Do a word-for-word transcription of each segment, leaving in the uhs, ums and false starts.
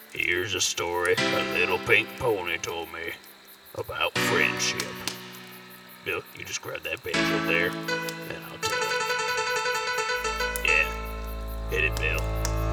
Here's a story a little pink pony told me about friendship. Bill, you just grab that page over there, and I'll tell it. Yeah, hit it, Bill.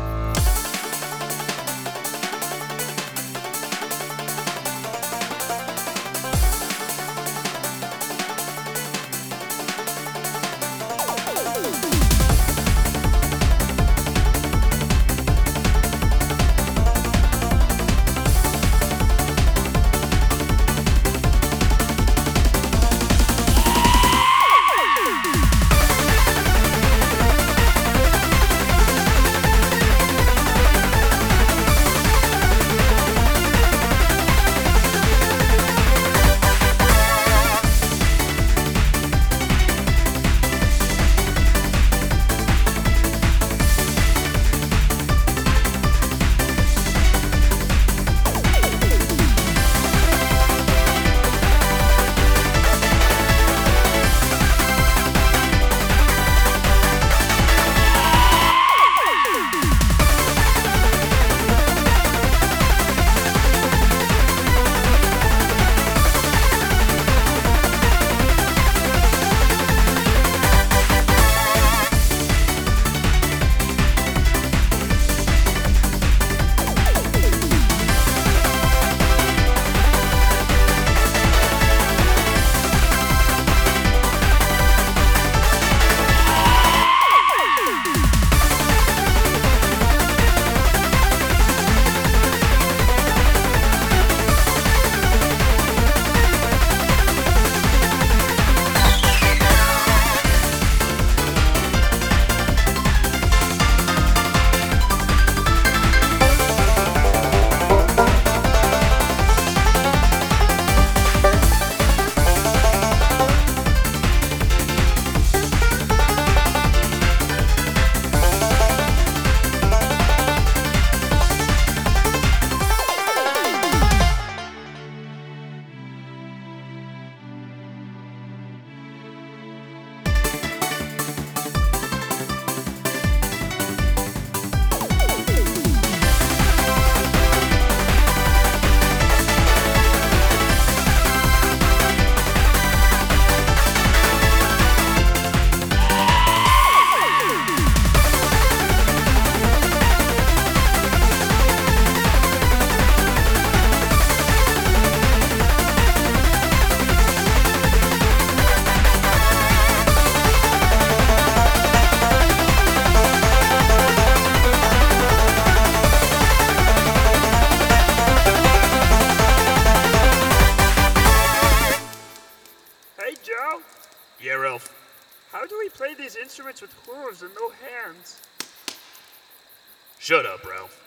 Joe? Yeah, Ralph. How do we play these instruments with hooves and no hands? Shut up, Ralph.